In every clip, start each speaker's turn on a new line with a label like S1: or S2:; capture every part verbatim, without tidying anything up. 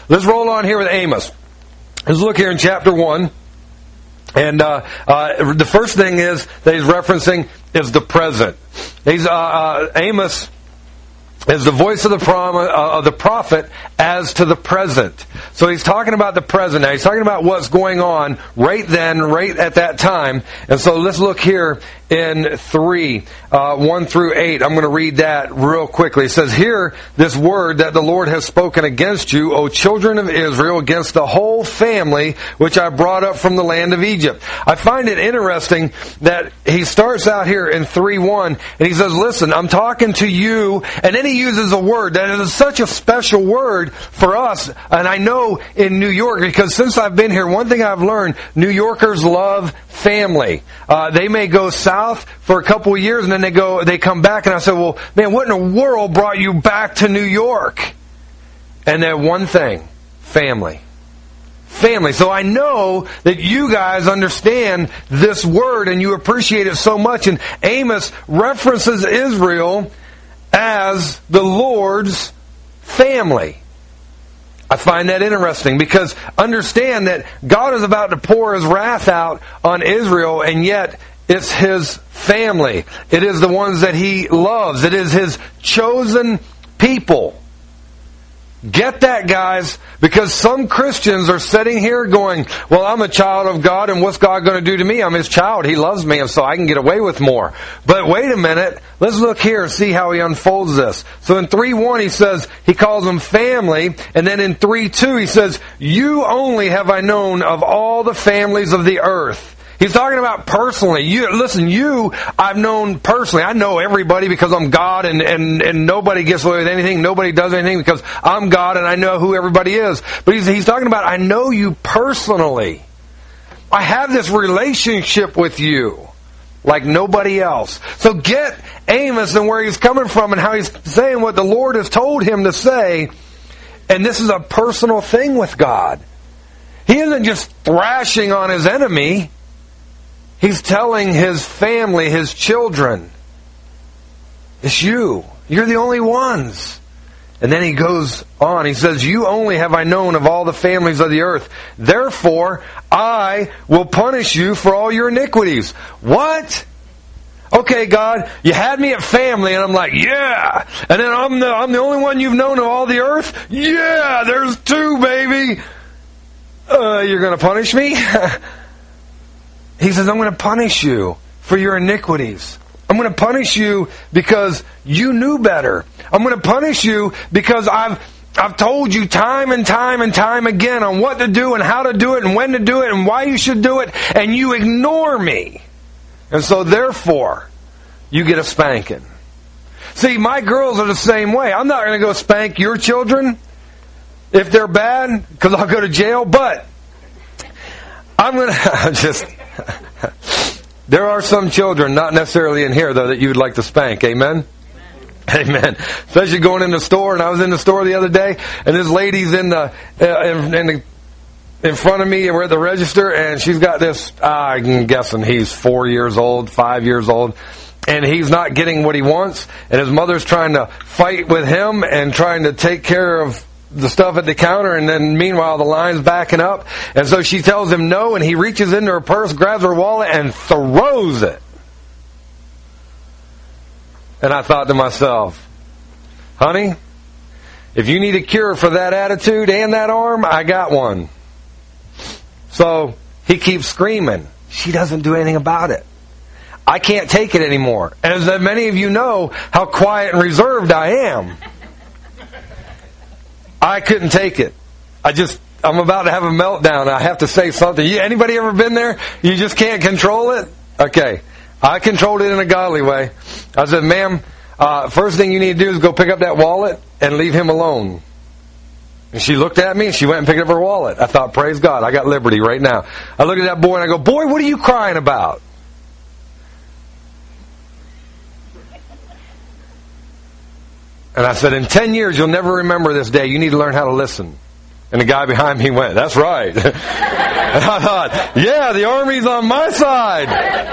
S1: let's roll on here with Amos. Let's look here in chapter one. And uh, uh, the first thing is that he's referencing is the present. He's uh, uh, Amos is the voice of the prom- uh, of the prophet as to the present. So he's talking about the present now. He's talking about what's going on right then, right at that time. And so let's look here in three, uh, one through eight. I'm going to read that real quickly. It says, "Hear this word that the Lord has spoken against you, O children of Israel, against the whole family which I brought up from the land of Egypt." I find it interesting that he starts out here in three one, and he says, listen, I'm talking to you, and then he uses a word that is such a special word for us, and I know in New York, because since I've been here, one thing I've learned, New Yorkers love family. Uh, they may go south for a couple of years, and then they go, they come back, and I said, well, man, what in the world brought you back to New York? And then one thing, family. Family. So I know that you guys understand this word, and you appreciate it so much, and Amos references Israel as the Lord's family. I find that interesting because understand that God is about to pour His wrath out on Israel, and yet it's His family. It is the ones that He loves. It is His chosen people. Get that, guys, because some Christians are sitting here going, well, I'm a child of God, and what's God going to do to me? I'm His child. He loves me, and so I can get away with more. But wait a minute. Let's look here and see how He unfolds this. So in three one, He says, He calls them family, and then in three two, He says, you only have I known of all the families of the earth. He's talking about personally. You listen, you I've known personally. I know everybody because I'm God, and, and, and nobody gets away with anything. Nobody does anything because I'm God and I know who everybody is. But he's, he's talking about, I know you personally. I have this relationship with you like nobody else. So get Amos and where he's coming from and how he's saying what the Lord has told him to say. And this is a personal thing with God. He isn't just thrashing on his enemy. He's telling his family, his children, it's you. You're the only ones. And then he goes on. He says, you only have I known of all the families of the earth. Therefore, I will punish you for all your iniquities. What? Okay, God, you had me at family, and I'm like, yeah. And then I'm the, I'm the only one you've known of all the earth? Yeah, there's two, baby. Uh, you're going to punish me? He says, I'm going to punish you for your iniquities. I'm going to punish you because you knew better. I'm going to punish you because I've I've told you time and time and time again on what to do and how to do it and when to do it and why you should do it, and you ignore me. And so therefore, you get a spanking. See, my girls are the same way. I'm not going to go spank your children if they're bad because I'll go to jail, but I'm going to just... There are some children, not necessarily in here, though, that you would like to spank. Amen? Amen. Amen. Especially going in the store, and I was in the store the other day, and this lady's in the uh, in, in the in front of me, and we're at the register, and she's got this, uh, I'm guessing he's four years old, five years old, and he's not getting what he wants, and his mother's trying to fight with him and trying to take care of the stuff at the counter, and then meanwhile the line's backing up, and so she tells him no, and he reaches into her purse, grabs her wallet, and throws it. And I thought to myself, honey, if you need a cure for that attitude and that arm, I got one. So he keeps screaming. She doesn't do anything about it. I can't take it anymore. And as many of you know how quiet and reserved I am, I couldn't take it. I just, I'm about to have a meltdown. I have to say something. You, anybody ever been there? You just can't control it? Okay. I controlled it in a godly way. I said, ma'am, uh, first thing you need to do is go pick up that wallet and leave him alone. And she looked at me and she went and picked up her wallet. I thought, praise God, I got liberty right now. I looked at that boy and I go, boy, what are you crying about? And I said, in ten years, you'll never remember this day. You need to learn how to listen. And the guy behind me went, that's right. And I thought, yeah, the Army's on my side.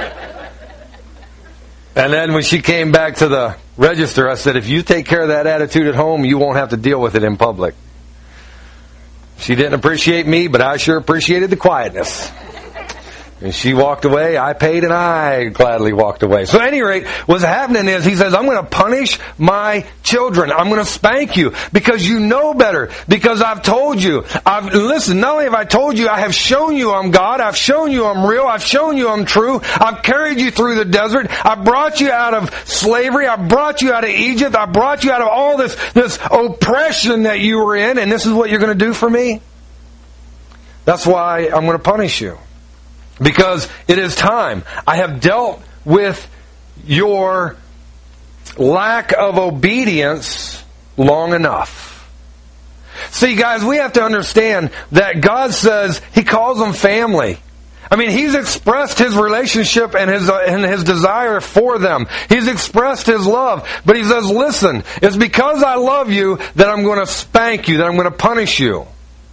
S1: And then when she came back to the register, I said, if you take care of that attitude at home, you won't have to deal with it in public. She didn't appreciate me, but I sure appreciated the quietness. And she walked away, I paid, and I gladly walked away. So at any rate, what's happening is he says, I'm going to punish my children. I'm going to spank you because you know better. Because I've told you. I've Listen, not only have I told you, I have shown you I'm God. I've shown you I'm real. I've shown you I'm true. I've carried you through the desert. I brought you out of slavery. I brought you out of Egypt. I brought you out of all this, this oppression that you were in. And this is what you're going to do for me? That's why I'm going to punish you. Because it is time. I have dealt with your lack of obedience long enough. See, guys, we have to understand that God says He calls them family. I mean, He's expressed His relationship and His, uh, and His desire for them. He's expressed His love. But He says, listen, it's because I love you that I'm going to spank you, that I'm going to punish you.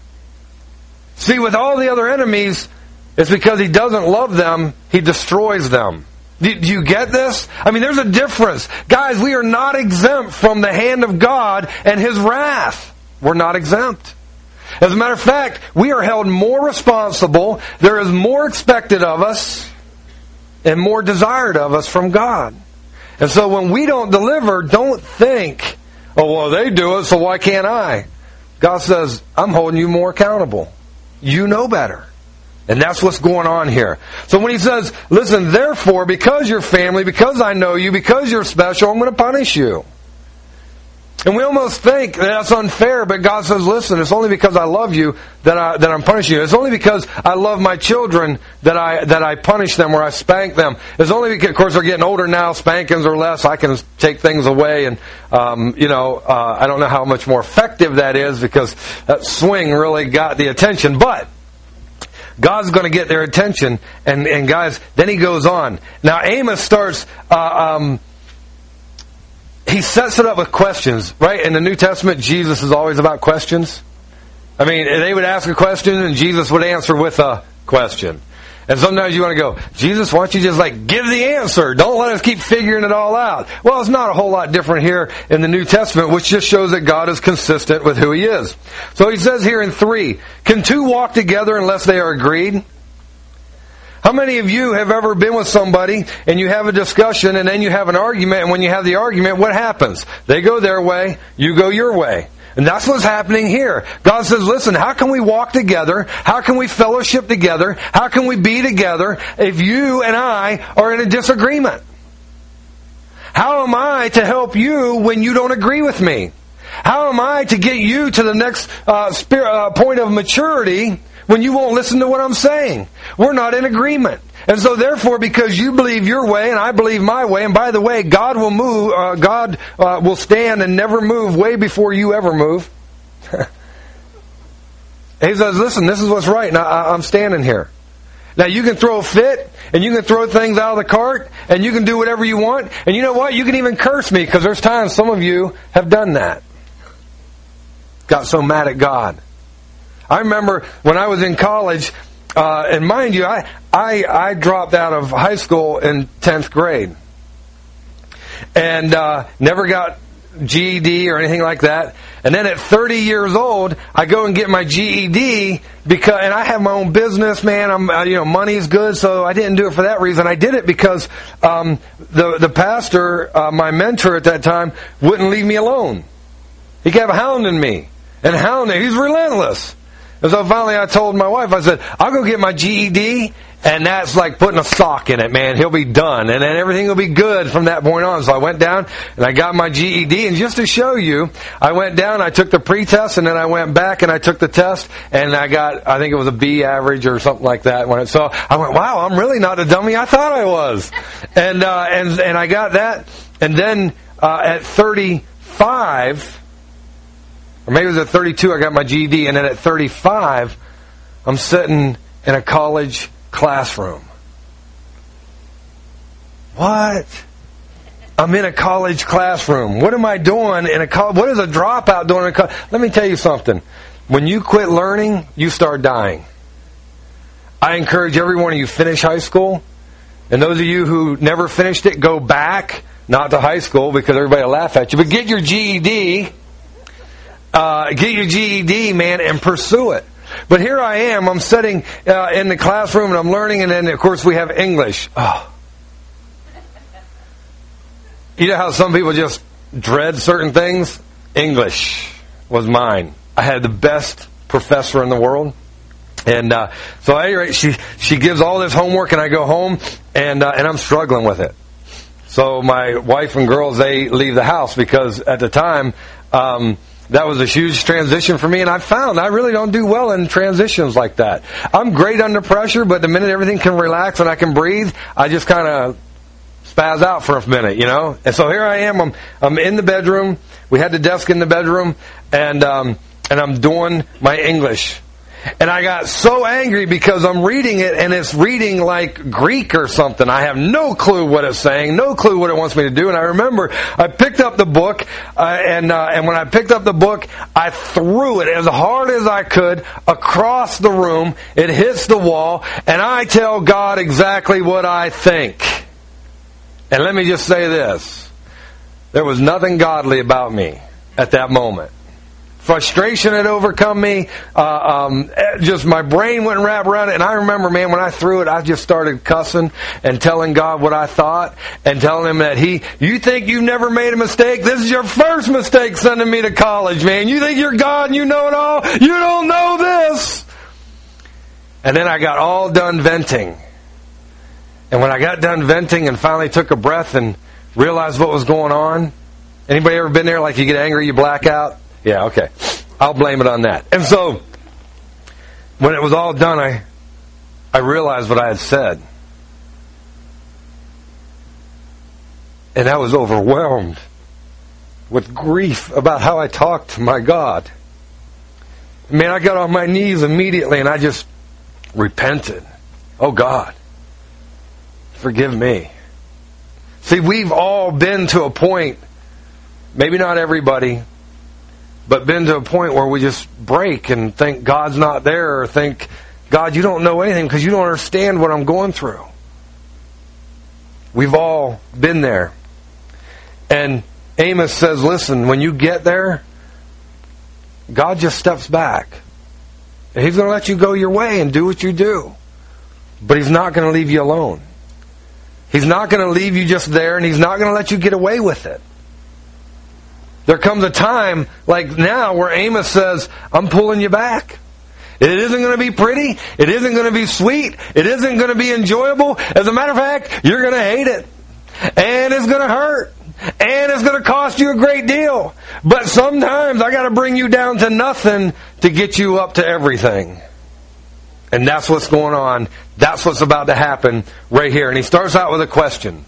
S1: See, with all the other enemies, it's because He doesn't love them, He destroys them. Do you get this? I mean, there's a difference. Guys, we are not exempt from the hand of God and His wrath. We're not exempt. As a matter of fact, we are held more responsible. There is more expected of us and more desired of us from God. And so when we don't deliver, don't think, oh, well, they do it, so why can't I? God says, I'm holding you more accountable. You know better. And that's what's going on here. So when He says, listen, therefore, because you're family, because I know you, because you're special, I'm going to punish you. And we almost think that that's unfair, but God says, listen, it's only because I love you that, I, that I'm punishing you. It's only because I love my children that I that I punish them or I spank them. It's only because, of course, they're getting older now, spankings are less, I can take things away. And, um, you know, uh, I don't know how much more effective that is because that swing really got the attention. But God's going to get their attention, and, and guys, then He goes on. Now Amos starts, uh, um, he sets it up with questions, right? In the New Testament, Jesus is always about questions. I mean, they would ask a question, and Jesus would answer with a question. And sometimes you want to go, Jesus, why don't you just like give the answer? Don't let us keep figuring it all out. Well, it's not a whole lot different here in the New Testament, which just shows that God is consistent with who He is. So He says here in three, can two walk together unless they are agreed? How many of you have ever been with somebody and you have a discussion and then you have an argument, and when you have the argument, what happens? They go their way, you go your way. And that's what's happening here. God says, listen, how can we walk together? How can we fellowship together? How can we be together if you and I are in a disagreement? How am I to help you when you don't agree with me? How am I to get you to the next uh, spirit, uh, point of maturity when you won't listen to what I'm saying? We're not in agreement. And so therefore, because you believe your way and I believe my way, and by the way, God will move, uh, God uh, will stand and never move way before you ever move. He says, listen, this is what's right, and I, I'm standing here. Now you can throw a fit, and you can throw things out of the cart, and you can do whatever you want, and you know what? You can even curse me, because there's times some of you have done that. Got so mad at God. I remember when I was in college, uh, and mind you, I, I I dropped out of high school in tenth grade. And uh, never got G E D or anything like that. And then at thirty years old, I go and get my G E D, because, and I have my own business, man. I'm, uh, you know, money's good, so I didn't do it for that reason. I did it because um, the the pastor, uh, my mentor at that time, wouldn't leave me alone. He kept hounding me and hounding. He's relentless. And so finally I told my wife, I said, I'll go get my G E D, and that's like putting a sock in it, man. He'll be done. And then everything will be good from that point on. So I went down and I got my G E D. And just to show you, I went down, I took the pretest, and then I went back and I took the test, and I got, I think it was a B average or something like that. So I went, wow, I'm really not the dummy I thought I was. And, uh, and, and I got that. And then, uh, at thirty-five, or maybe it was at thirty-two, I got my G E D, and then at thirty-five, I'm sitting in a college classroom. What? I'm in a college classroom. What am I doing in a college? What is a dropout doing in a college? Let me tell you something. When you quit learning, you start dying. I encourage every one of you finish high school, and those of you who never finished it, go back, not to high school because everybody will laugh at you, but get your G E D. uh, get your G E D, man, and pursue it. But here I am, I'm sitting uh, in the classroom and I'm learning, and then of course we have English. Oh. You know how some people just dread certain things? English was mine. I had the best professor in the world. And uh, so at any rate, she, she gives all this homework, and I go home, and uh, and I'm struggling with it. So my wife and girls, they leave the house, because at the time, um, that was a huge transition for me, and I found I really don't do well in transitions like that. I'm great under pressure, but the minute everything can relax and I can breathe, I just kind of spaz out for a minute, you know? And so here I am, I'm, I'm in the bedroom. We had the desk in the bedroom, and um, and I'm doing my English. And I got so angry because I'm reading it, and it's reading like Greek or something. I have no clue what it's saying, no clue what it wants me to do. And I remember I picked up the book, uh, and uh, and when I picked up the book, I threw it as hard as I could across the room. It hits the wall, and I tell God exactly what I think. And let me just say this. There was nothing godly about me at that moment. Frustration had overcome me. Uh, um, just my brain went wrapped around it. And I remember, man, when I threw it, I just started cussing and telling God what I thought, and telling Him that He, you think you've never made a mistake? This is your first mistake sending me to college, man. You think you're God and you know it all? You don't know this. And then I got all done venting. And when I got done venting and finally took a breath and realized what was going on, anybody ever been there, like you get angry, you black out? Yeah, okay. I'll blame it on that. And so, when it was all done, I I realized what I had said. And I was overwhelmed with grief about how I talked to my God. Man, I got on my knees immediately and I just repented. Oh God, forgive me. See, we've all been to a point, maybe not everybody, but been to a point where we just break and think God's not there, or think, God, you don't know anything because you don't understand what I'm going through. We've all been there. And Amos says, listen, when you get there, God just steps back. And He's going to let you go your way and do what you do. But He's not going to leave you alone. He's not going to leave you just there, and He's not going to let you get away with it. There comes a time, like now, where Amos says, I'm pulling you back. It isn't going to be pretty. It isn't going to be sweet. It isn't going to be enjoyable. As a matter of fact, you're going to hate it. And it's going to hurt. And it's going to cost you a great deal. But sometimes I got to bring you down to nothing to get you up to everything. And that's what's going on. That's what's about to happen right here. And he starts out with a question.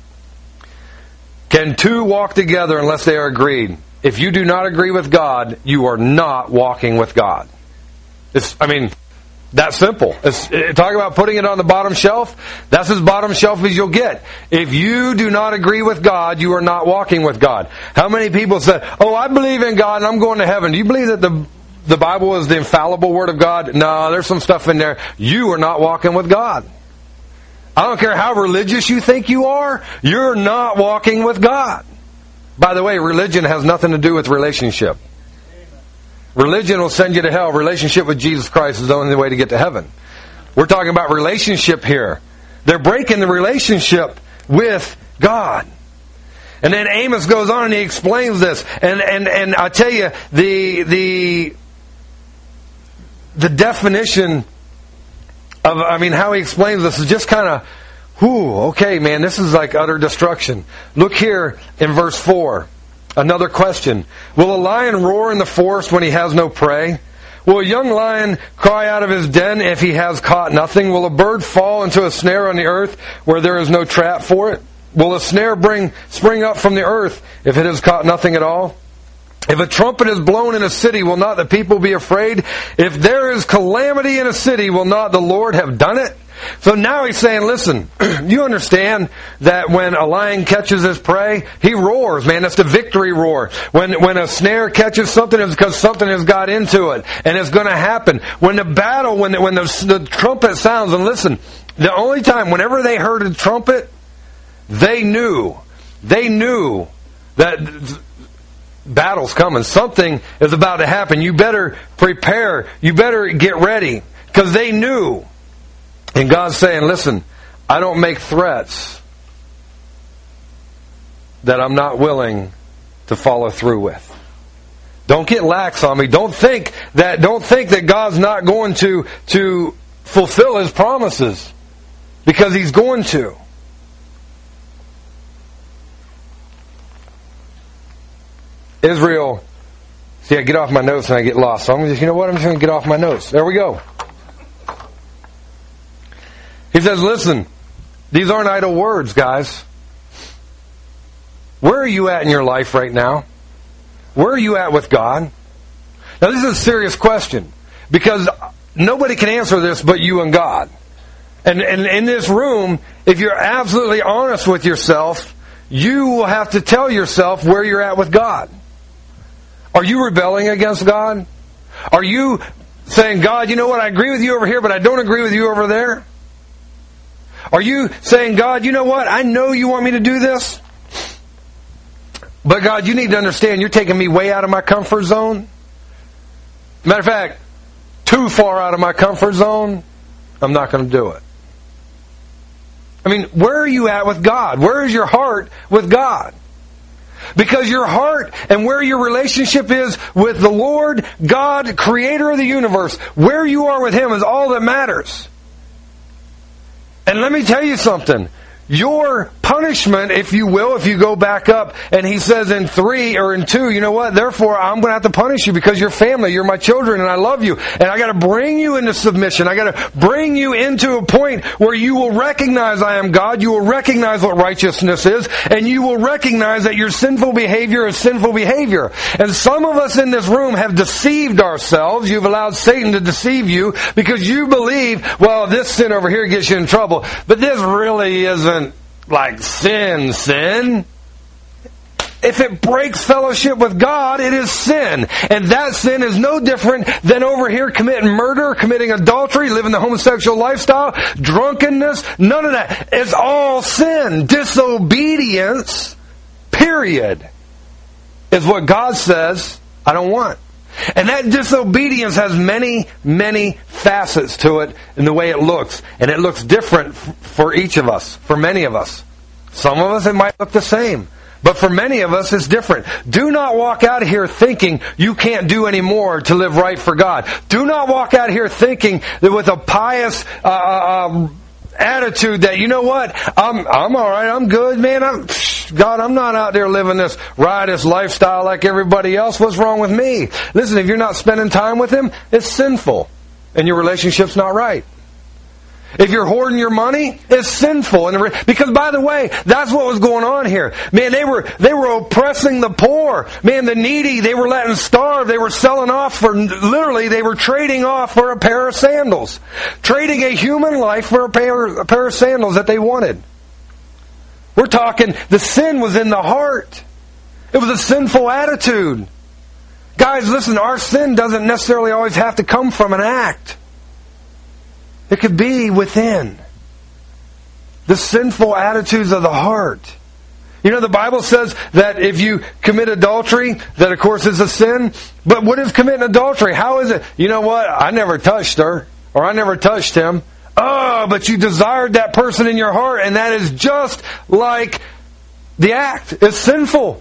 S1: Can two walk together unless they are agreed? If you do not agree with God, you are not walking with God. It's, I mean, that's simple. It's, it, talk about putting it on the bottom shelf. That's as bottom shelf as you'll get. If you do not agree with God, you are not walking with God. How many people say, oh, I believe in God and I'm going to heaven. Do you believe that the the Bible is the infallible Word of God? No, there's some stuff in there. You are not walking with God. I don't care how religious you think you are, you're not walking with God. By the way, religion has nothing to do with relationship. Religion will send you to hell. Relationship with Jesus Christ is the only way to get to heaven. We're talking about relationship here. They're breaking the relationship with God. And then Amos goes on and he explains this. And and, and I tell you, the the the definition of, I mean, how he explains this is just kind of, whew, okay, man, this is like utter destruction. Look here in verse four. Another question. Will a lion roar in the forest when he has no prey? Will a young lion cry out of his den if he has caught nothing? Will a bird fall into a snare on the earth where there is no trap for it? Will a snare bring spring up from the earth if it has caught nothing at all? If a trumpet is blown in a city, will not the people be afraid? If there is calamity in a city, will not the Lord have done it? So now he's saying, listen, you understand that when a lion catches his prey, he roars, man. That's the victory roar. When when a snare catches something, it's because something has got into it, and it's going to happen. When the battle, when the, when the, the trumpet sounds, and listen, the only time, whenever they heard a trumpet, they knew, they knew that battle's coming. Something is about to happen. You better prepare. You better get ready. Because they knew. And God's saying, listen, I don't make threats that I'm not willing to follow through with. Don't get lax on me. Don't think that don't think that God's not going to, to fulfill His promises. Because He's going to. Israel, see, I get off my notes and I get lost. So I'm just, you know what? I'm just going to get off my notes. There we go. He says, listen, these aren't idle words, guys. Where are you at in your life right now? Where are you at with God? Now, this is a serious question because nobody can answer this but you and God. And, and in this room, if you're absolutely honest with yourself, you will have to tell yourself where you're at with God. Are you rebelling against God? Are you saying, God, you know what, I agree with you over here, but I don't agree with you over there? Are you saying, God, you know what, I know you want me to do this, but God, you need to understand you're taking me way out of my comfort zone? Matter of fact, too far out of my comfort zone, I'm not going to do it. I mean, where are you at with God? Where is your heart with God? Because your heart and where your relationship is with the Lord, God, Creator of the universe, where you are with Him is all that matters. And let me tell you something. Your punishment, if you will, if you go back up, and He says in three or in two, you know what? Therefore, I'm going to have to punish you because you're family, you're my children, and I love you. And I got to bring you into submission. I got to bring you into a point where you will recognize I am God. You will recognize what righteousness is, and you will recognize that your sinful behavior is sinful behavior. And some of us in this room have deceived ourselves. You've allowed Satan to deceive you because you believe, well, this sin over here gets you in trouble, but this really isn't like sin, sin. If it breaks fellowship with God, it is sin. And that sin is no different than over here committing murder, committing adultery, living the homosexual lifestyle, drunkenness, none of that. It's all sin. Disobedience, period, is what God says I don't want. And that disobedience has many, many facets to it in the way it looks. And it looks different for each of us, for many of us. Some of us, it might look the same. But for many of us, it's different. Do not walk out of here thinking you can't do any more to live right for God. Do not walk out of here thinking that with a pious uh, uh, attitude that, you know what, I'm I'm all right, I'm good, man. I'm, God, I'm not out there living this riotous lifestyle like everybody else. What's wrong with me? Listen, if you're not spending time with Him, it's sinful, and your relationship's not right. If you're hoarding your money, it's sinful. And because, by the way, that's what was going on here. Man, they were they were oppressing the poor. Man, the needy, they were letting starve. They were selling off for, literally, they were trading off for a pair of sandals. Trading a human life for a pair, a pair of sandals that they wanted. We're talking, the sin was in the heart. It was a sinful attitude. Guys, listen, our sin doesn't necessarily always have to come from an act. It could be within. The sinful attitudes of the heart. You know, the Bible says that if you commit adultery, that of course is a sin. But what is committing adultery? How is it? You know what? I never touched her. Or I never touched him. Oh, but you desired that person in your heart. And that is just like the act. It's sinful.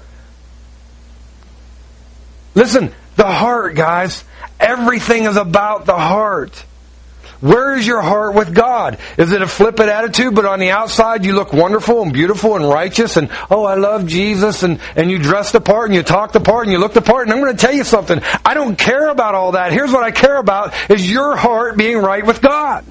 S1: Listen, the heart, guys. Everything is about the heart. Where is your heart with God? Is it a flippant attitude, but on the outside you look wonderful and beautiful and righteous and, oh, I love Jesus, and, and you dress the part and you talk the part and you look the part? And I'm going to tell you something. I don't care about all that. Here's what I care about is your heart being right with God.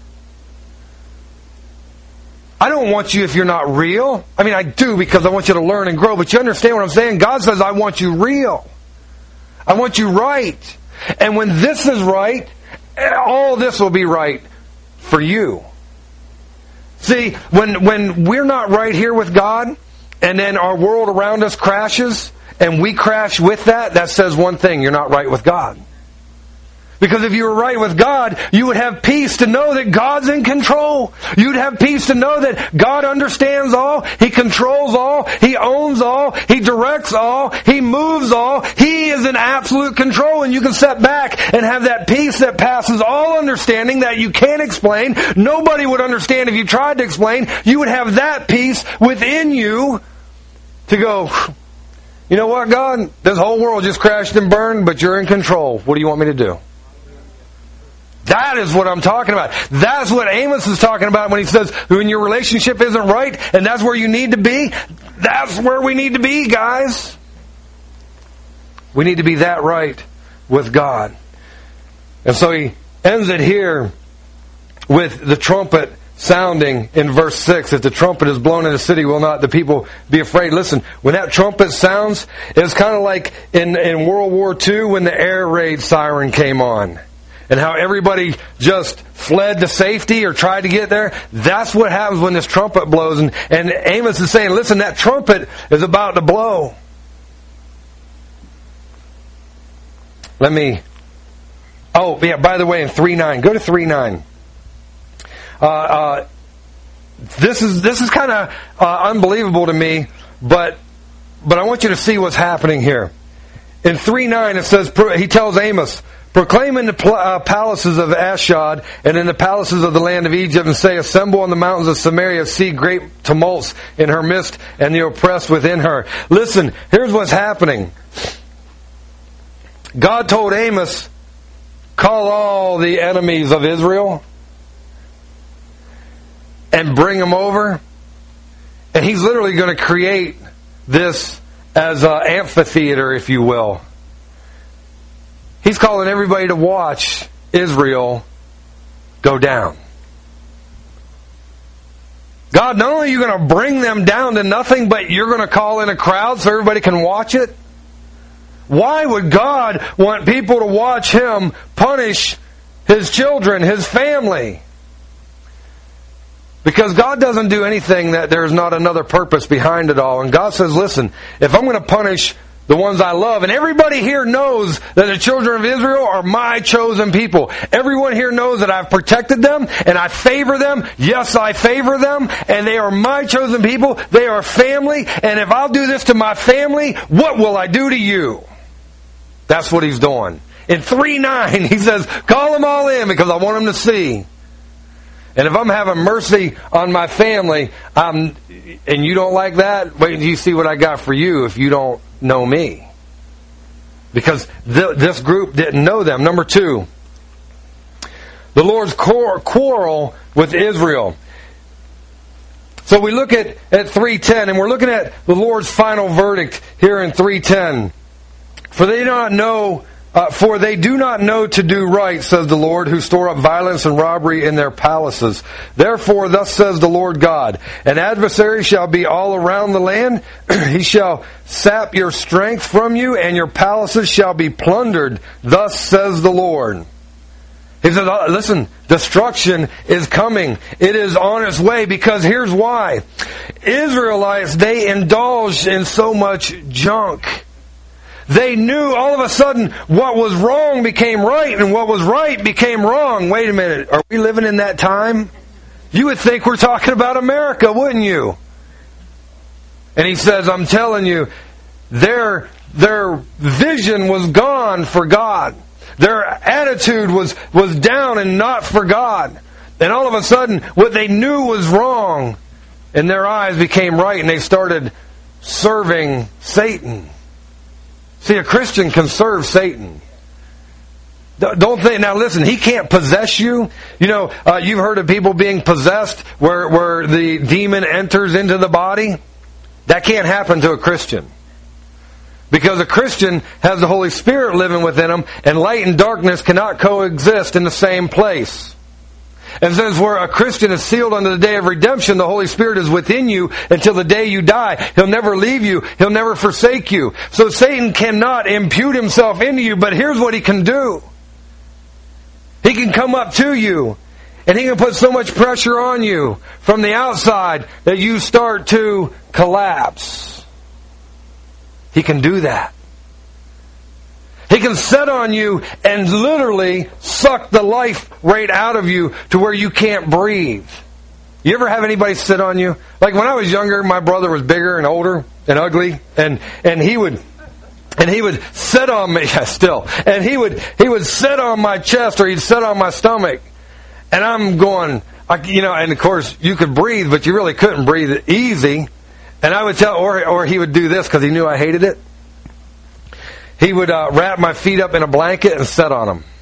S1: I don't want you if you're not real. I mean, I do because I want you to learn and grow, but you understand what I'm saying? God says, I want you real. I want you right. And when this is right, all this will be right for you. See, when when we're not right here with God, and then our world around us crashes, and we crash with that, that says one thing: you're not right with God. Because if you were right with God, you would have peace to know that God's in control. You'd have peace to know that God understands all, He controls all, He owns all, He directs all, He moves all. He is in absolute control, and you can sit back and have that peace that passes all understanding that you can't explain. Nobody would understand if you tried to explain. You would have that peace within you to go, you know what, God? This whole world just crashed and burned, but you're in control. What do you want me to do? That is what I'm talking about. That's what Amos is talking about when he says, when your relationship isn't right, and that's where you need to be. That's where we need to be, guys. We need to be that right with God. And so he ends it here with the trumpet sounding in verse six. If the trumpet is blown in the city, will not the people be afraid? Listen, when that trumpet sounds, it's kind of like in, in World War Two when the air raid siren came on. And how everybody just fled to safety or tried to get there. That's what happens when this trumpet blows. And, and Amos is saying, listen, that trumpet is about to blow. Let me... Oh, yeah, by the way, in three nine. Go to three nine. Uh, uh, this is this is kind of uh, unbelievable to me, but but I want you to see what's happening here. In three nine, it says, he tells Amos, proclaim in the pl- uh, palaces of Ashdod and in the palaces of the land of Egypt, and say, assemble on the mountains of Samaria, see great tumults in her midst, and the oppressed within her. Listen, here's what's happening. God told Amos, call all the enemies of Israel and bring them over. And He's literally going to create this as an amphitheater, if you will. He's calling everybody to watch Israel go down. God, not only are you going to bring them down to nothing, but you're going to call in a crowd so everybody can watch it? Why would God want people to watch Him punish His children, His family? Because God doesn't do anything that there's not another purpose behind it all. And God says, listen, if I'm going to punish the ones I love, and everybody here knows that the children of Israel are my chosen people. Everyone here knows that I've protected them and I favor them. Yes, I favor them, and they are my chosen people. They are family, and if I'll do this to my family, what will I do to you? That's what He's doing. In three nine, He says, call them all in because I want them to see. And if I'm having mercy on my family, I'm, and you don't like that, wait until you see what I got for you if you don't know me. Because th- this group didn't know them. Number two, the Lord's quarrel with Israel. So we look at, at three ten, and we're looking at the Lord's final verdict here in three ten. For they do not know, uh, for they do not know to do right, says the Lord, who store up violence and robbery in their palaces. Therefore, thus says the Lord God, an adversary shall be all around the land. He shall sap your strength from you, and your palaces shall be plundered. Thus says the Lord. He says, listen, destruction is coming. It is on its way, because here's why. Israelites, they indulged in so much junk. They knew all of a sudden what was wrong became right, and what was right became wrong. Wait a minute, are we living in that time? You would think we're talking about America, wouldn't you? And He says, I'm telling you, their, their vision was gone for God. Their attitude was, was down and not for God. And all of a sudden, what they knew was wrong in their eyes became right, and they started serving Satan. See, a Christian can serve Satan. Don't think, now listen, he can't possess you. You know, uh, you've heard of people being possessed where, where the demon enters into the body. That can't happen to a Christian. Because a Christian has the Holy Spirit living within them, and light and darkness cannot coexist in the same place. And since where a Christian is sealed unto the day of redemption, the Holy Spirit is within you until the day you die. He'll never leave you. He'll never forsake you. So Satan cannot impute himself into you, but here's what he can do. He can come up to you, and he can put so much pressure on you from the outside that you start to collapse. He can do that. He can sit on you and literally suck the life right out of you to where you can't breathe. You ever have anybody sit on you? Like when I was younger, my brother was bigger and older and ugly, and, and he would and he would sit on me yeah, still. And he would he would sit on my chest, or he'd sit on my stomach. And I'm going, I, you know, and of course you could breathe, but you really couldn't breathe easy. And I would tell, or or he would do this because he knew I hated it. He would uh, wrap my feet up in a blanket and sit on them.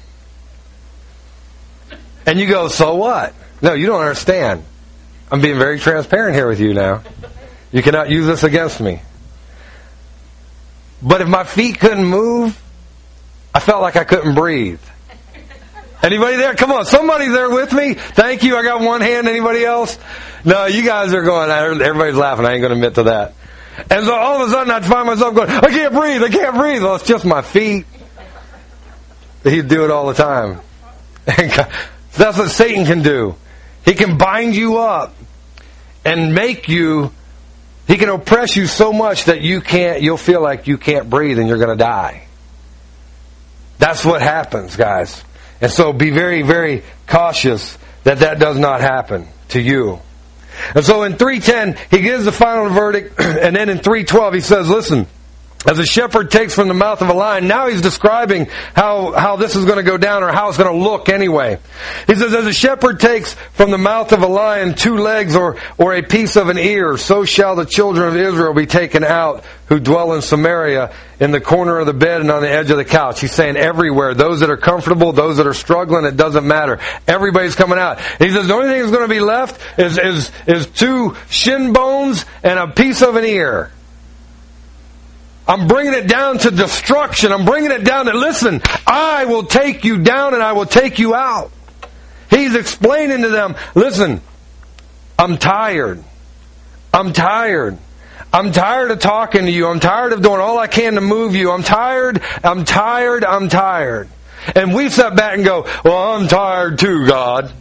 S1: And you go, so what? No, you don't understand. I'm being very transparent here with you now. You cannot use this against me. But if my feet couldn't move, I felt like I couldn't breathe. Anybody there? Come on, somebody there with me? Thank you. I got one hand. Anybody else? No, you guys are going, everybody's laughing. I ain't going to admit to that. And so all of a sudden I'd find myself going, I can't breathe, I can't breathe. Well, it's just my feet. He'd do it all the time. That's what Satan can do. He can bind you up and make you, he can oppress you so much that you can't, you'll feel like you can't breathe and you're going to die. That's what happens, guys. And so be very, very cautious that that does not happen to you. And so in three ten, he gives the final verdict, and then in three twelve he says, listen, as a shepherd takes from the mouth of a lion, now he's describing how, how this is going to go down, or how it's going to look anyway. He says, as a shepherd takes from the mouth of a lion two legs or, or a piece of an ear, so shall the children of Israel be taken out who dwell in Samaria, in the corner of the bed and on the edge of the couch. He's saying everywhere. Those that are comfortable, those that are struggling, it doesn't matter. Everybody's coming out. He says the only thing that's going to be left is, is, is two shin bones and a piece of an ear. I'm bringing it down to destruction. I'm bringing it down to, listen, I will take you down and I will take you out. He's explaining to them, listen, I'm tired. I'm tired. I'm tired of talking to you. I'm tired of doing all I can to move you. I'm tired. I'm tired. I'm tired. And we sit back and go, well, I'm tired too, God.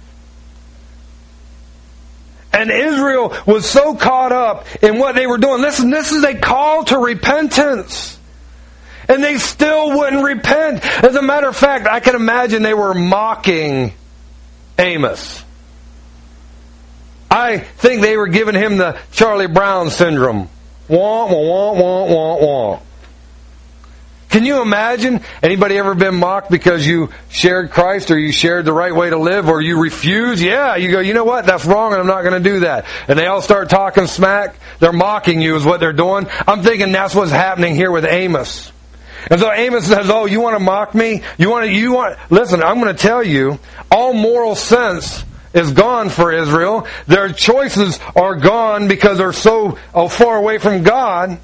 S1: And Israel was so caught up in what they were doing. Listen, this is a call to repentance. And they still wouldn't repent. As a matter of fact, I can imagine they were mocking Amos. I think they were giving him the Charlie Brown syndrome. Wah, wah, wah, wah, wah, wah. Can you imagine? Anybody ever been mocked because you shared Christ, or you shared the right way to live, or you refuse? Yeah, you go, you know what? That's wrong and I'm not going to do that. And they all start talking smack. They're mocking you is what they're doing. I'm thinking that's what's happening here with Amos. And so Amos says, oh, you want to mock me? You want to, you want, listen, I'm going to tell you, all moral sense is gone for Israel. Their choices are gone because they're so oh, far away from God.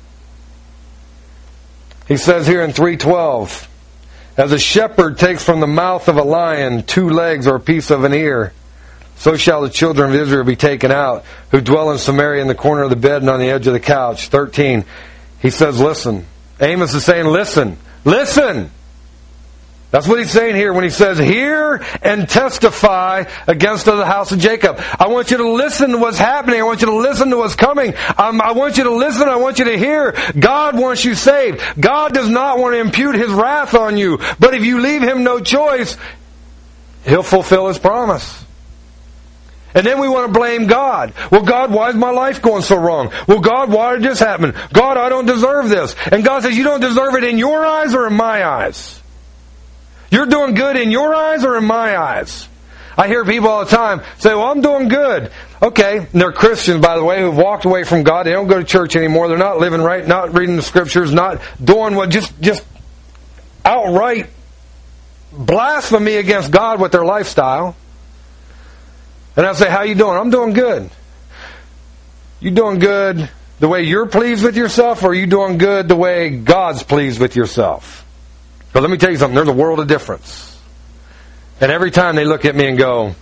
S1: He says here in three twelve, as a shepherd takes from the mouth of a lion two legs or a piece of an ear, so shall the children of Israel be taken out, who dwell in Samaria in the corner of the bed and on the edge of the couch. thirteen, he says, listen. Amos is saying, listen, listen. That's what he's saying here when he says, hear and testify against the house of Jacob. I want you to listen to what's happening. I want you to listen to what's coming. Um, I want you to listen. I want you to hear. God wants you saved. God does not want to impute His wrath on you. But if you leave Him no choice, He'll fulfill His promise. And then we want to blame God. Well, God, why is my life going so wrong? Well, God, why did this happen? God, I don't deserve this. And God says, you don't deserve it in your eyes or in my eyes? You're doing good in your eyes or in my eyes? I hear people all the time say, well, I'm doing good. Okay, and they're Christians, by the way, who've walked away from God. They don't go to church anymore. They're not living right, not reading the Scriptures, not doing what, just, just outright blasphemy against God with their lifestyle. And I say, how you doing? I'm doing good. You doing good the way you're pleased with yourself, or are you doing good the way God's pleased with yourself? But let me tell you something, there's a world of difference. And every time they look at me and go,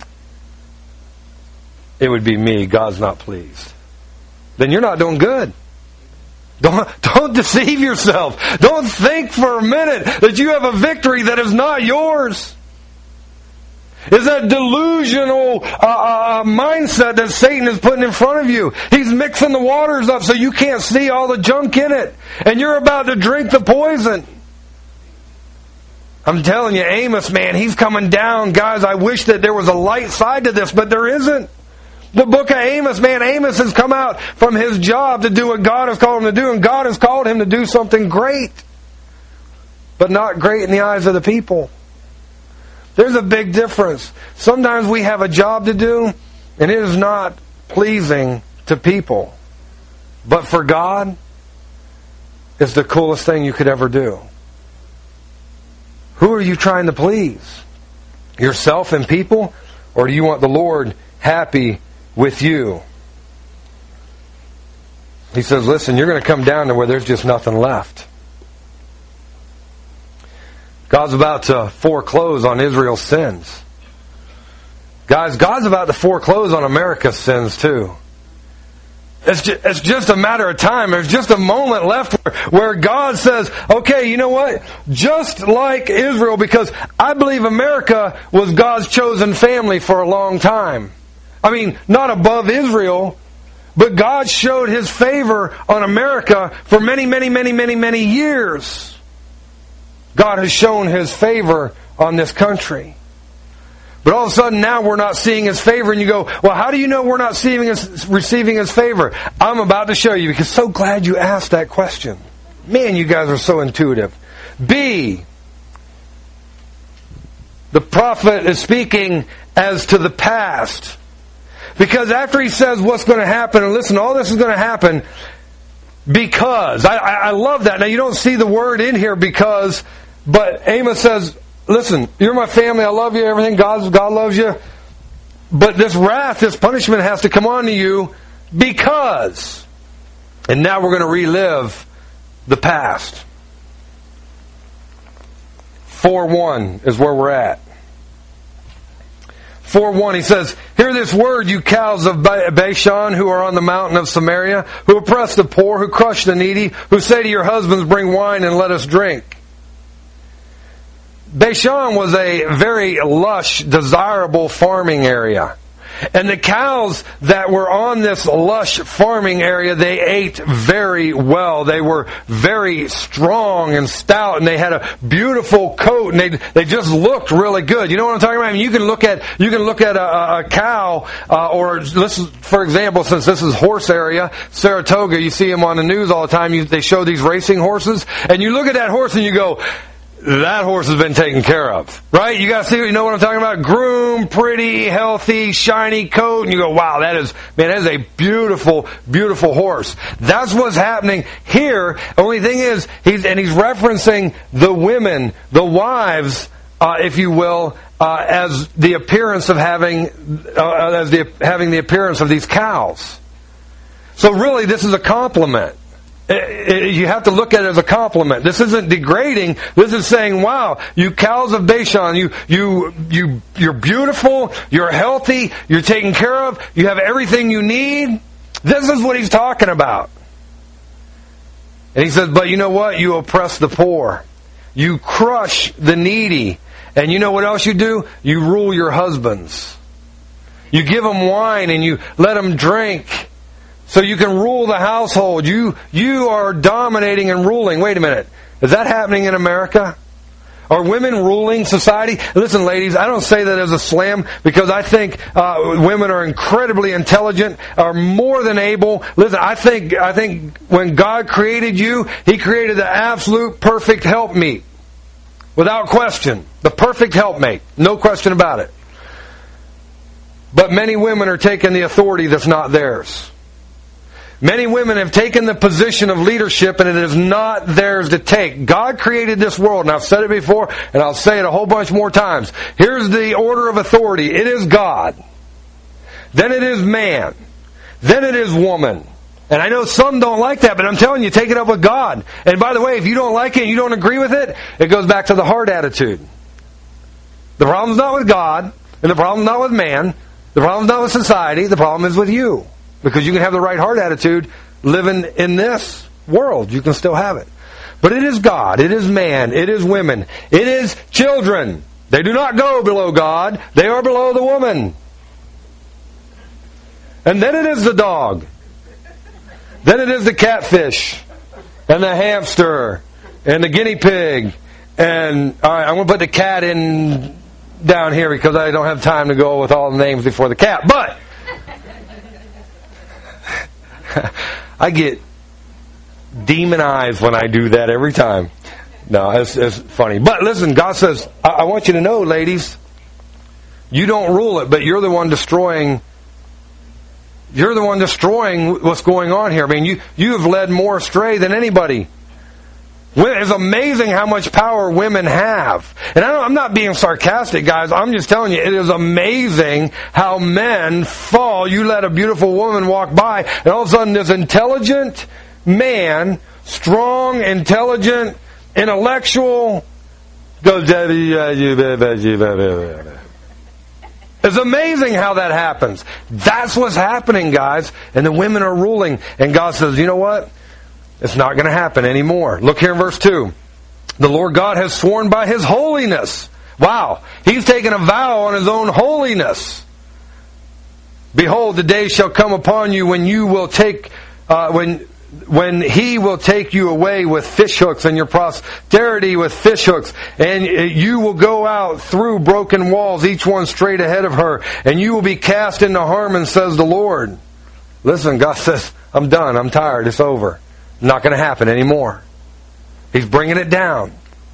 S1: it would be me, God's not pleased, then you're not doing good. Don't, don't deceive yourself. Don't think for a minute that you have a victory that is not yours. It's that delusional uh, uh, mindset that Satan is putting in front of you. He's mixing the waters up so you can't see all the junk in it. And you're about to drink the poison. I'm telling you, Amos, man, he's coming down. Guys, I wish that there was a light side to this, but there isn't. The book of Amos, man, Amos has come out from his job to do what God has called him to do, and God has called him to do something great, but not great in the eyes of the people. There's a big difference. Sometimes we have a job to do, and it is not pleasing to people. But for God, it's the coolest thing you could ever do. Who are you trying to please? Yourself and people? Or do you want the Lord happy with you? He says, listen, you're going to come down to where there's just nothing left. God's about to foreclose on Israel's sins. Guys, God's about to foreclose on America's sins too. It's just, it's just a matter of time. There's just a moment left where, where God says, okay, you know what? Just like Israel, because I believe America was God's chosen family for a long time. I mean, not above Israel, but God showed His favor on America for many, many, many, many, many years. God has shown His favor on this country. But all of a sudden now we're not seeing His favor, and you go, well, how do you know we're not receiving His, receiving His favor? I'm about to show you, because so glad you asked that question. Man, you guys are so intuitive. B, the prophet is speaking as to the past. Because after he says what's going to happen, and listen, all this is going to happen because. I, I, I love that. Now, you don't see the word in here because, but Amos says, listen, you're my family, I love you, everything, God, God loves you. But this wrath, this punishment has to come on to you because. And now we're going to relive the past. four one is where we're at. four one, he says, hear this word, you cows of Bashan who are on the mountain of Samaria, who oppress the poor, who crush the needy, who say to your husbands, bring wine and let us drink. Bashan was a very lush, desirable farming area. And the cows that were on this lush farming area, they ate very well. They were very strong and stout, and they had a beautiful coat, and they they just looked really good. You know what I'm talking about? I mean, you can look at you can look at a, a cow, uh, or this is, for example, since this is horse area, Saratoga. You see them on the news all the time. You, they show these racing horses, and you look at that horse and you go, that horse has been taken care of, right? You got to see, you know what I'm talking about? Groomed, pretty, healthy, shiny coat, and you go, wow, that is, man, that is a beautiful, beautiful horse. That's what's happening here. Only thing is, he's and he's referencing the women, the wives, uh, if you will, uh, as the appearance of having, uh, as the having the appearance of these cows. So really, this is a compliment. You have to look at it as a compliment. This isn't degrading. This is saying, wow, you cows of Bashan, you, you, you, you're beautiful, you're healthy, you're taken care of, you have everything you need. This is what he's talking about. And he says, but you know what? You oppress the poor. You crush the needy. And you know what else you do? You rule your husbands. You give them wine and you let them drink. So you can rule the household. You you are dominating and ruling. Wait a minute. Is that happening in America? Are women ruling society? Listen, ladies, I don't say that as a slam because I think uh, women are incredibly intelligent, are more than able. Listen, I think I think when God created you, He created the absolute perfect helpmeet. Without question. The perfect helpmate. No question about it. But many women are taking the authority that's not theirs. Many women have taken the position of leadership and it is not theirs to take. God created this world, and I've said it before, and I'll say it a whole bunch more times. Here's the order of authority. It is God. Then it is man. Then it is woman. And I know some don't like that, but I'm telling you, take it up with God. And by the way, if you don't like it and you don't agree with it, it goes back to the heart attitude. The problem's not with God, and the problem's not with man. The problem's not with society. The problem is with you. Because you can have the right heart attitude living in this world. You can still have it. But it is God. It is man. It is women. It is children. They do not go below God. They are below the woman. And then it is the dog. Then it is the catfish. And the hamster. And the guinea pig. And all right, I'm going to put the cat in down here because I don't have time to go with all the names before the cat. But I get demon eyes when I do that every time. No, it's, it's funny. But listen, God says, I, I want you to know, ladies, you don't rule it, but you're the one destroying. You're the one destroying what's going on here. I mean, you, you have led more astray than anybody. It's amazing how much power women have. And I don't, I'm not being sarcastic, guys. I'm just telling you, it is amazing how men fall. You let a beautiful woman walk by, and all of a sudden this intelligent man, strong, intelligent, intellectual, goes... It's amazing how that happens. That's what's happening, guys. And the women are ruling. And God says, you know what? It's not going to happen anymore. Look here in verse two. The Lord God has sworn by His holiness. Wow. He's taken a vow on His own holiness. Behold, the day shall come upon you when you will take, uh, when, when He will take you away with fish hooks and your posterity with fish hooks. And you will go out through broken walls, each one straight ahead of her. And you will be cast into Harmon, says the Lord. Listen, God says, I'm done. I'm tired. It's over. Not going to happen anymore. He's bringing it down.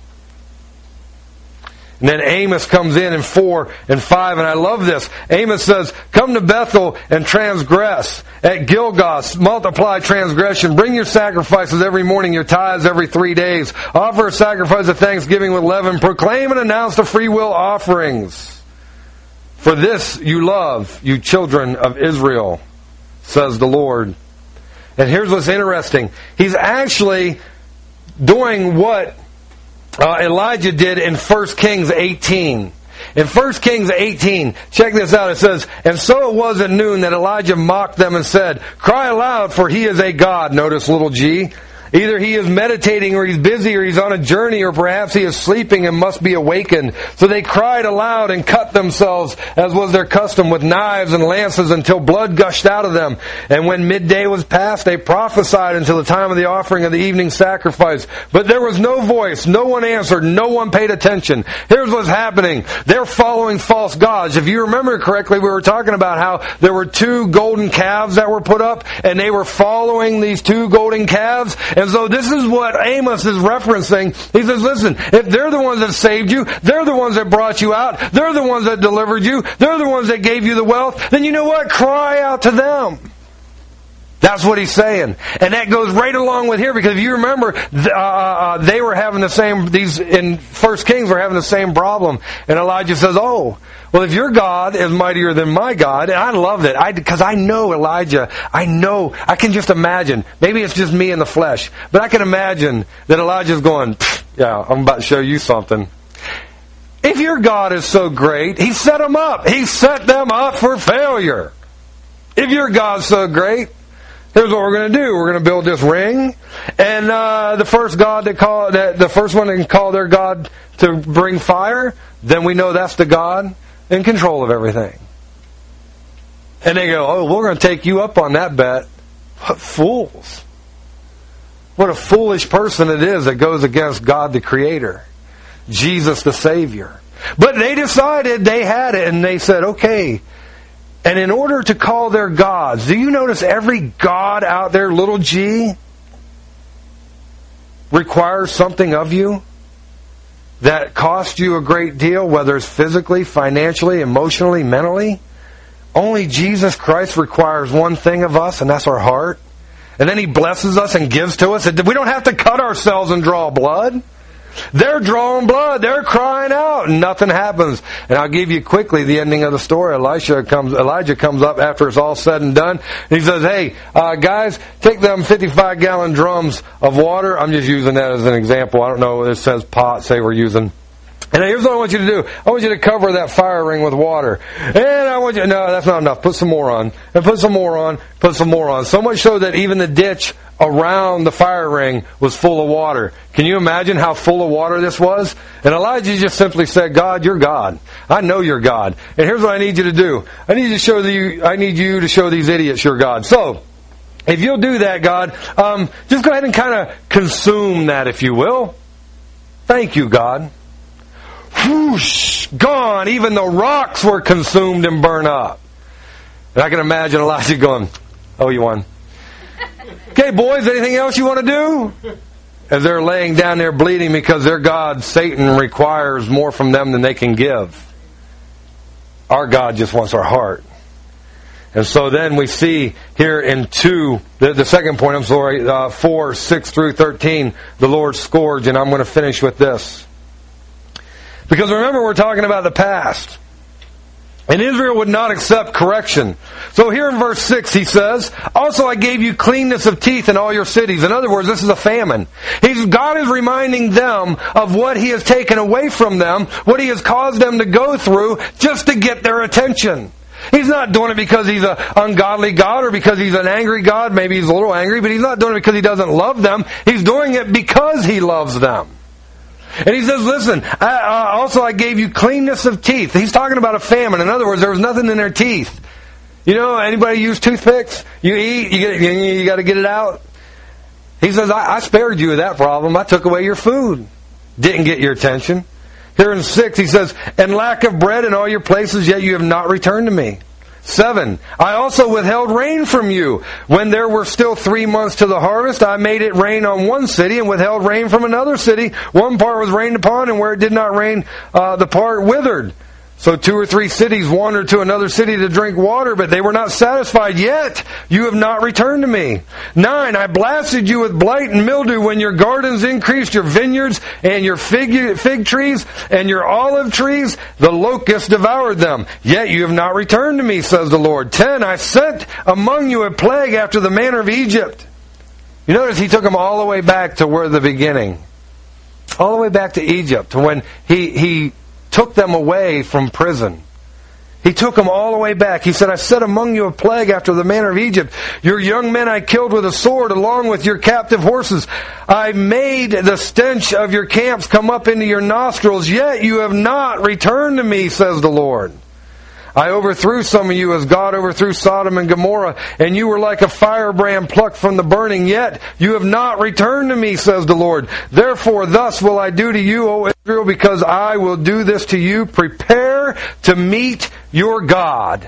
S1: And then Amos comes in in four and five, and I love this. Amos says, come to Bethel and transgress. At Gilgal, multiply transgression. Bring your sacrifices every morning, your tithes every three days. Offer a sacrifice of thanksgiving with leaven. Proclaim and announce the free will offerings. For this you love, you children of Israel, says the Lord. And here's what's interesting. He's actually doing what uh, Elijah did in First Kings eighteen. In First Kings eighteen, check this out. It says, and so it was at noon that Elijah mocked them and said, cry aloud, for he is a god. Notice little g. Either he is meditating, or he's busy, or he's on a journey, or perhaps he is sleeping and must be awakened. So they cried aloud and cut themselves, as was their custom, with knives and lances until blood gushed out of them. And when midday was past, they prophesied until the time of the offering of the evening sacrifice. But there was no voice, no one answered, no one paid attention. Here's what's happening. They're following false gods. If you remember correctly, we were talking about how there were two golden calves that were put up, and they were following these two golden calves. And so this is what Amos is referencing. He says, listen, if they're the ones that saved you, they're the ones that brought you out, they're the ones that delivered you, they're the ones that gave you the wealth, then you know what? Cry out to them. That's what he's saying. And that goes right along with here, because if you remember, uh, they were having the same, these in First Kings were having the same problem. And Elijah says, oh, well, if your God is mightier than my God, and I love it, I, because I know Elijah, I know, I can just imagine, maybe it's just me in the flesh, but I can imagine that Elijah's going, yeah, I'm about to show you something. If your God is so great, He set them up. He set them up for failure. If your God's so great, here's what we're going to do. We're going to build this ring, and uh, the first God that call that the first one that can call their God to bring fire, then we know that's the God in control of everything. And they go, oh, we're going to take you up on that bet. What fools! What a foolish person it is that goes against God the Creator, Jesus the Savior. But they decided they had it, and they said, okay. And in order to call their gods, do you notice every god out there, little g, requires something of you that costs you a great deal, whether it's physically, financially, emotionally, mentally? Only Jesus Christ requires one thing of us, and that's our heart. And then He blesses us and gives to us. We don't have to cut ourselves and draw blood. They're drawing blood. They're crying out, and nothing happens. And I'll give you quickly the ending of the story. Elisha comes, Elijah comes up after it's all said and done. And he says, hey, uh, guys, take them fifty-five gallon drums of water. I'm just using that as an example. I don't know. It says pot. Say we're using. And here's what I want you to do. I want you to cover that fire ring with water. And I want you, no, that's not enough. Put some more on. And put some more on. Put some more on. So much so that even the ditch around the fire ring was full of water. Can you imagine how full of water this was? And Elijah just simply said, God, you're God. I know you're God. And here's what I need you to do. I need you to show the, I need you to show these idiots you're God. So, if you'll do that, God, um, just go ahead and kind of consume that, if you will. Thank you, God. Whoosh, gone. Even the rocks were consumed and burned up. And I can imagine Elijah going, oh, you won. Okay, boys, anything else you want to do? As they're laying down there bleeding because their God, Satan, requires more from them than they can give. Our God just wants our heart. And so then we see here in two, the, the second point, I'm sorry, uh, four, six through thirteen, the Lord's scourge, and I'm going to finish with this. Because remember, we're talking about the past. And Israel would not accept correction. So here in verse six he says, also I gave you cleanness of teeth in all your cities. In other words, this is a famine. He's, God is reminding them of what He has taken away from them, what He has caused them to go through just to get their attention. He's not doing it because He's an ungodly God or because He's an angry God. Maybe He's a little angry, but He's not doing it because He doesn't love them. He's doing it because He loves them. And He says, listen, I, uh, also I gave you cleanness of teeth. He's talking about a famine. In other words, there was nothing in their teeth. You know, anybody use toothpicks? You eat, you, get, you, you got to get it out. He says, I, I spared you of that problem. I took away your food. Didn't get your attention. Here in six, he says, and lack of bread in all your places, yet you have not returned to me. Seven, I also withheld rain from you. When there were still three months to the harvest, I made it rain on one city and withheld rain from another city. One part was rained upon, and where it did not rain, uh, the part withered. So two or three cities wandered to another city to drink water, but they were not satisfied. Yet you have not returned to me. Nine, I blasted you with blight and mildew when your gardens increased, your vineyards and your fig, fig trees and your olive trees. The locusts devoured them. Yet you have not returned to me, says the Lord. Ten, I sent among you a plague after the manner of Egypt. You notice He took them all the way back to where the beginning. All the way back to Egypt, to when He... he took them away from prison. He took them all the way back. He said, I set among you a plague after the manner of Egypt. Your young men I killed with a sword along with your captive horses. I made the stench of your camps come up into your nostrils, yet you have not returned to me, says the Lord. I overthrew some of you as God overthrew Sodom and Gomorrah, and you were like a firebrand plucked from the burning, yet you have not returned to me, says the Lord. Therefore, thus will I do to you, O Israel, because I will do this to you. Prepare to meet your God.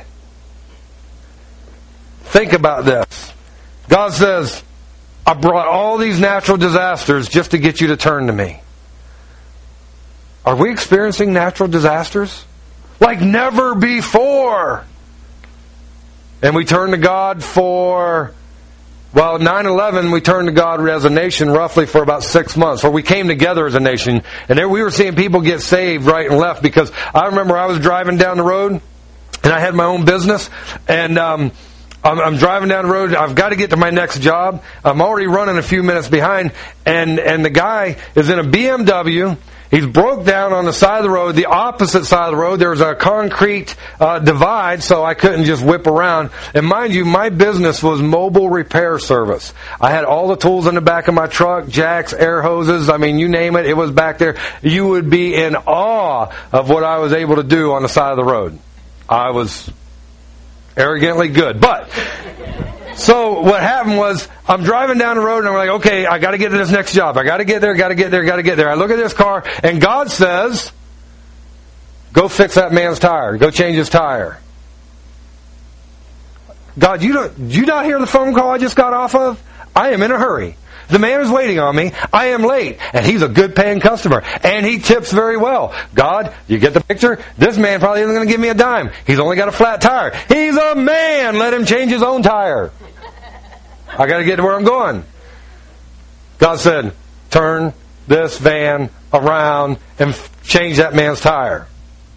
S1: Think about this. God says, I brought all these natural disasters just to get you to turn to me. Are we experiencing natural disasters? Like never before. And we turn to God for, well, nine eleven, we turned to God as a nation roughly for about six months. Or we came together as a nation. And there we were seeing people get saved right and left. Because I remember I was driving down the road, and I had my own business. And um, I'm, I'm driving down the road. I've got to get to my next job. I'm already running a few minutes behind. And, and the guy is in a B M W. He's broke down on the side of the road, the opposite side of the road. There was a concrete uh, divide, so I couldn't just whip around. And mind you, my business was mobile repair service. I had all the tools in the back of my truck, jacks, air hoses. I mean, you name it, it was back there. You would be in awe of what I was able to do on the side of the road. I was arrogantly good. But... so what happened was, I'm driving down the road and I'm like, okay, I got to get to this next job. I got to get there, got to get there, got to get there. I look at this car and God says, go fix that man's tire. Go change his tire. God, you don't, did you not hear the phone call I just got off of? I am in a hurry. The man is waiting on me. I am late. And he's a good paying customer. And he tips very well. God, you get the picture? This man probably isn't going to give me a dime. He's only got a flat tire. He's a man. Let him change his own tire. I got to get to where I'm going. God said, turn this van around and change that man's tire.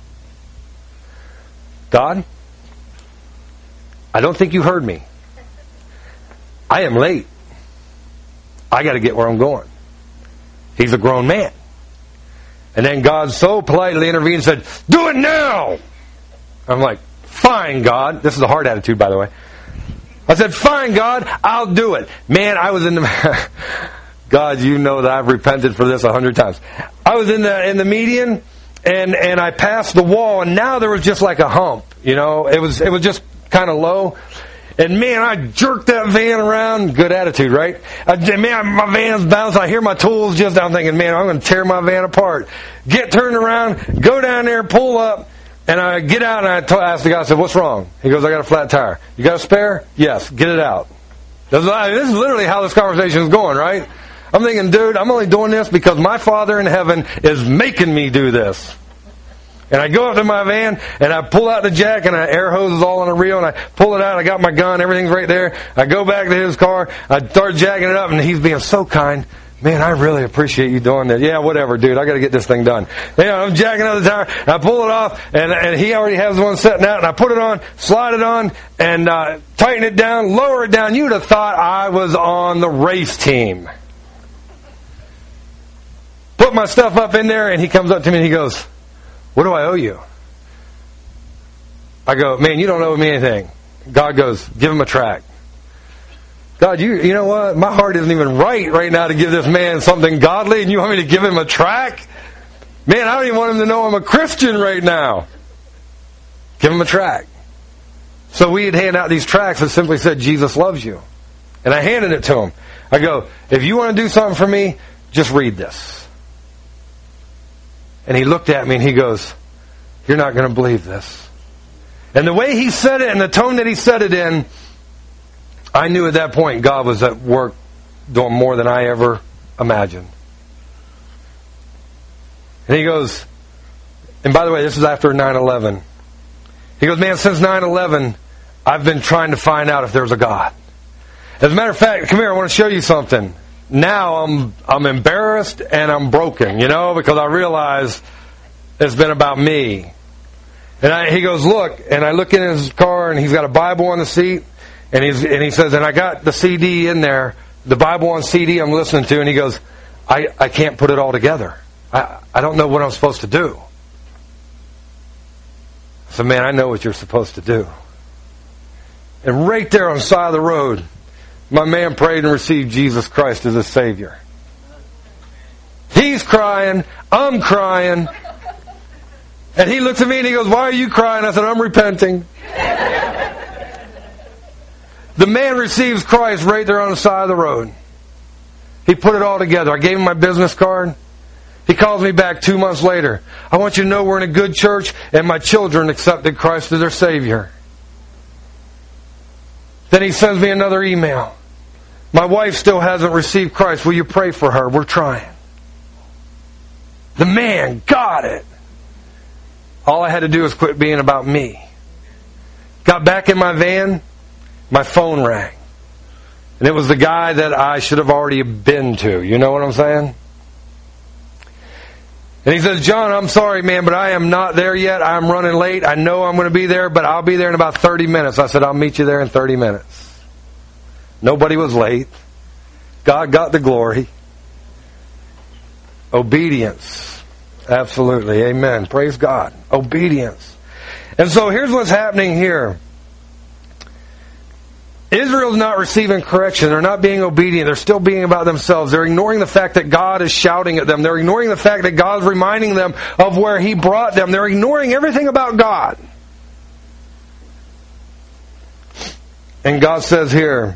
S1: God, I don't think you heard me. I am late. I got to get where I'm going. He's a grown man. And then God so politely intervened and said, do it now! I'm like, fine, God. This is a hard attitude, by the way. I said, fine, God, I'll do it. Man, I was in the... God, you know that I've repented for this a hundred times. I was in the in the median, and, and I passed the wall, and now there was just like a hump. You know, it was it was just kind of low. And man, I jerked that van around. Good attitude, right? I, man, my van's bouncing. I hear my tools just, I'm thinking, man, I'm going to tear my van apart. Get turned around, go down there, pull up, and I get out and I t- ask the guy, I said, what's wrong? He goes, I got a flat tire. You got a spare? Yes, get it out. This is literally how this conversation is going, right? I'm thinking, dude, I'm only doing this because my Father in heaven is making me do this. And I go up to my van, and I pull out the jack, and I air hoses all on the reel, and I pull it out, I got my gun, everything's right there. I go back to his car, I start jacking it up, and he's being so kind. Man, I really appreciate you doing that. Yeah, whatever, dude, I got to get this thing done. You know, I'm jacking up the tire, I pull it off, and, and he already has one setting out, and I put it on, slide it on, and uh, tighten it down, lower it down. You'd have thought I was on the race team. Put my stuff up in there, and he comes up to me, and he goes, what do I owe you? I go, man, you don't owe me anything. God goes, give him a tract. God, you you know what? My heart isn't even right right now to give this man something godly, and you want me to give him a tract? Man, I don't even want him to know I'm a Christian right now. Give him a tract. So we'd hand out these tracts that simply said, Jesus loves you. And I handed it to him. I go, if you want to do something for me, just read this. And he looked at me and he goes, you're not going to believe this. And the way he said it and the tone that he said it in, I knew at that point God was at work doing more than I ever imagined. And he goes, and by the way, this is after nine eleven. He goes, man, since nine eleven, I've been trying to find out if there's a God. As a matter of fact, come here, I want to show you something. Now I'm I'm embarrassed and I'm broken, you know, because I realize it's been about me. And I, he goes, look, and I look in his car and he's got a Bible on the seat, and he's and he says, and I got the C D in there, the Bible on C D I'm listening to, and he goes, I, I can't put it all together. I I don't know what I'm supposed to do. I said, man, I know what you're supposed to do. And right there on the side of the road, my man prayed and received Jesus Christ as his Savior. He's crying. I'm crying. And he looks at me and he goes, why are you crying? I said, I'm repenting. The man receives Christ right there on the side of the road. He put it all together. I gave him my business card. He calls me back two months later. I want you to know we're in a good church and my children accepted Christ as their Savior. Then he sends me another email. My wife still hasn't received Christ. Will you pray for her? We're trying. The man got it. All I had to do was quit being about me. Got back in my van, my phone rang. And it was the guy that I should have already been to. You know what I'm saying? And he says, John, I'm sorry, man, but I am not there yet. I'm running late. I know I'm going to be there, but I'll be there in about thirty minutes. I said, I'll meet you there in thirty minutes. Nobody was late. God got the glory. Obedience. Absolutely. Amen. Praise God. Obedience. And so here's what's happening here. Israel's not receiving correction. They're not being obedient. They're still being about themselves. They're ignoring the fact that God is shouting at them. They're ignoring the fact that God's reminding them of where He brought them. They're ignoring everything about God. And God says here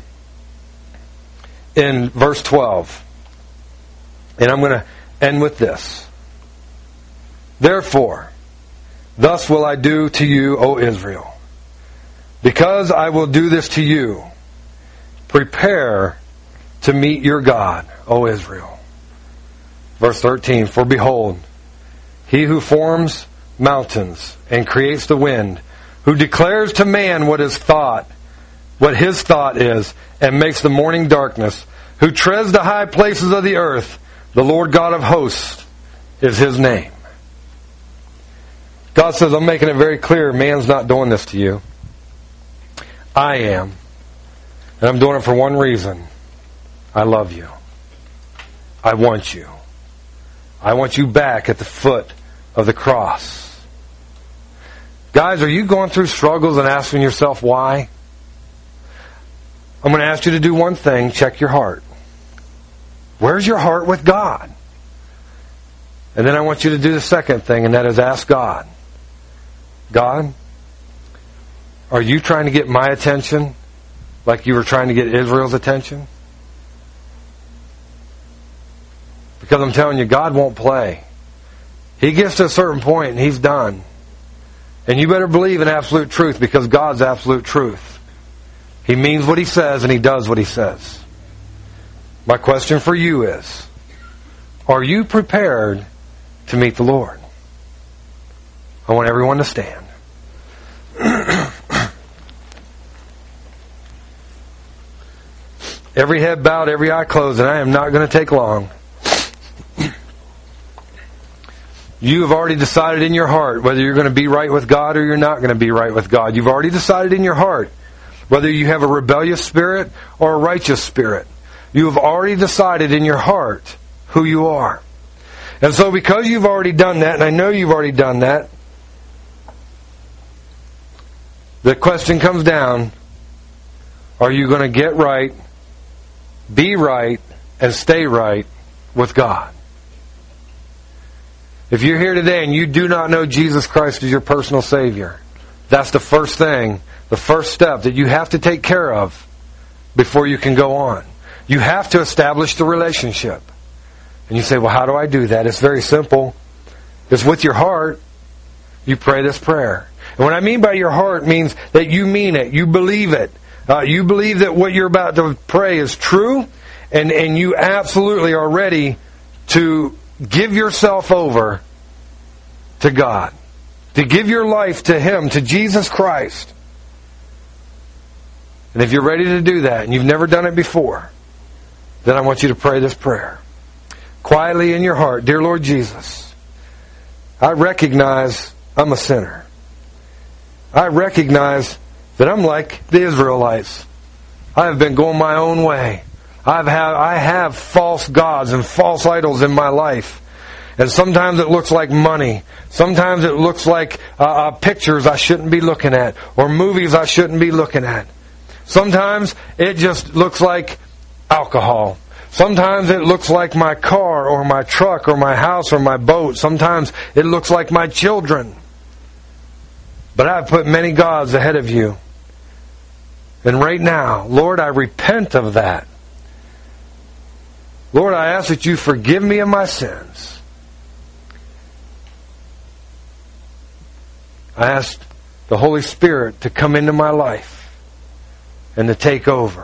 S1: in verse twelve, and I'm going to end with this. Therefore, thus will I do to you, O Israel. Because I will do this to you, prepare to meet your God, O Israel. Verse thirteen, for behold, He who forms mountains and creates the wind, who declares to man what his thought, what his thought is, and makes the morning darkness, who treads the high places of the earth, the Lord God of hosts is His name. God says, I'm making it very clear, man's not doing this to you. I am. And I'm doing it for one reason. I love you. I want you. I want you back at the foot of the cross. Guys, are you going through struggles and asking yourself why? I'm going to ask you to do one thing. Check your heart. Where's your heart with God? And then I want you to do the second thing, and that is ask God. God, are you trying to get my attention like you were trying to get Israel's attention? Because I'm telling you, God won't play. He gets to a certain point and He's done. And you better believe in absolute truth, because God's absolute truth. He means what He says and He does what He says. My question for you is, are you prepared to meet the Lord? I want everyone to stand. Every head bowed, every eye closed, and I am not going to take long. You have already decided in your heart whether you're going to be right with God or you're not going to be right with God. You've already decided in your heart whether you have a rebellious spirit or a righteous spirit. You have already decided in your heart who you are. And so because you've already done that, and I know you've already done that, the question comes down, are you going to get right, be right, and stay right with God? If you're here today and you do not know Jesus Christ as your personal Savior, that's the first thing, the first step that you have to take care of before you can go on. You have to establish the relationship. And you say, well, how do I do that? It's very simple. It's with your heart. You pray this prayer. And what I mean by your heart means that you mean it. You believe it. Uh, you believe that what you're about to pray is true, and, and you absolutely are ready to give yourself over to God. To give your life to Him, to Jesus Christ. And if you're ready to do that, and you've never done it before, then I want you to pray this prayer. Quietly in your heart, dear Lord Jesus, I recognize I'm a sinner. I recognize that I'm like the Israelites. I have been going my own way. I've had, I have false gods and false idols in my life. And sometimes it looks like money. Sometimes it looks like uh, uh, pictures I shouldn't be looking at, or movies I shouldn't be looking at. Sometimes it just looks like alcohol. Sometimes it looks like my car or my truck or my house or my boat. Sometimes it looks like my children. But I've put many gods ahead of you. And right now, Lord, I repent of that. Lord, I ask that you forgive me of my sins. I ask the Holy Spirit to come into my life and to take over.